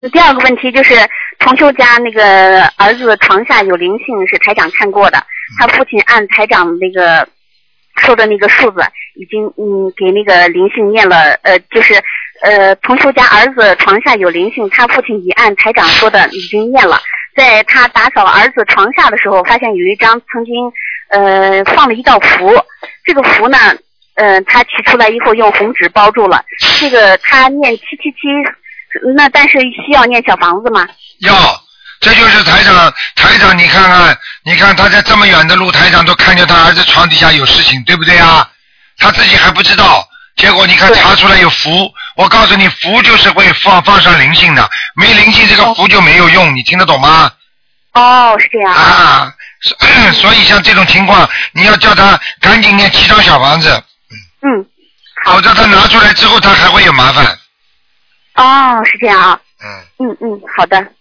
第二个问题就是同修家那个儿子床下有灵性，是台长看过的，他父亲按台长那个说的那个数字，已经给那个灵性念了，就是同修家儿子床下有灵性，他父亲已按台长说的已经念了，在他打扫儿子床下的时候，发现有一张曾经放了一道符，这个符呢他取出来以后用红纸包住了，这个他念777。那但是需要念小房子吗？ 要，这就是台长，你看他在这么远的路，台长都看见他儿子床底下有事情，对不对啊？他自己还不知道，结果你看查出来有符，我告诉你，符就是会放上灵性的，没灵性这个符就没有用，你听得懂吗？ 哦，是这样啊，所以像这种情况，你要叫他赶紧念7张小房子，否则他拿出来之后他还会有麻烦。 哦，是这样啊。 嗯， 好的。